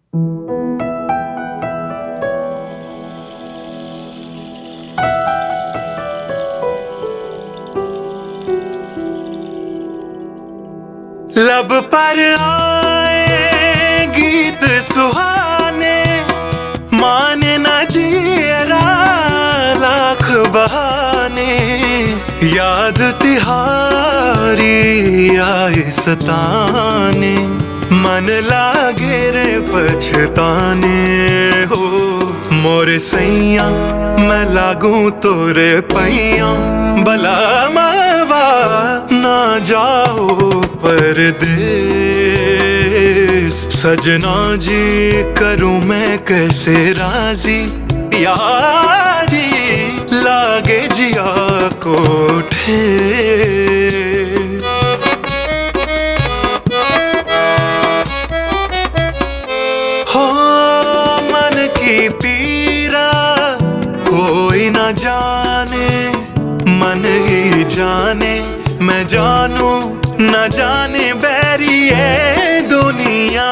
लब पर आए गीत सुहाने, माने न जियरा लाख बहाने। याद तिहारी आए सताने, मन लागे रे पछताने। हो मोरे सैया मैं लागू तोरे पैया, भला मावा ना जाओ परदेस। सजना जी करूं मैं कैसे राजी, यारी लागे जिया को ठेस। हो मन की पीरा कोई न जाने, मन ही जाने मैं जानू न जाने बैरी है दुनिया।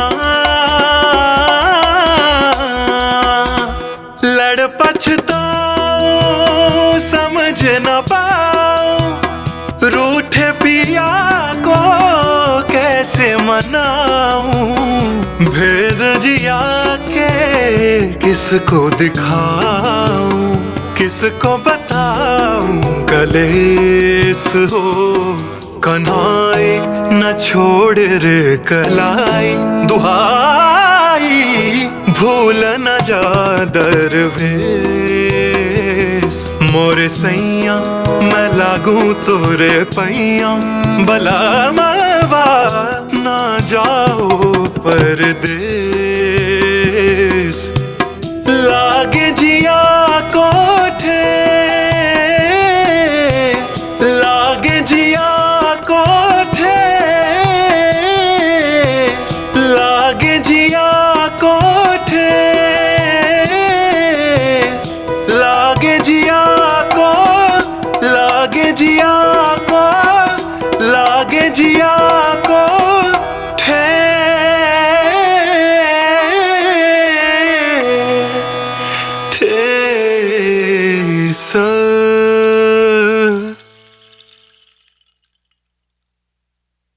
लड़ पछताओ समझ न पाओ, रूठे पिया को कैसे मनाऊं। भेद जिया के किसको दिखाऊं, किसको बताऊं कलेस हो। कन्हाई न छोड़ रे कलाई, दुहाई भूल न जा दरवेश। मोरे सैया मैं लागू तोरे पैया, भला मावा ना जाओ परदेस। लागे जिया को ठेस, लागे जिया को ठेस, लागे जिया को ठेस, लागे जिया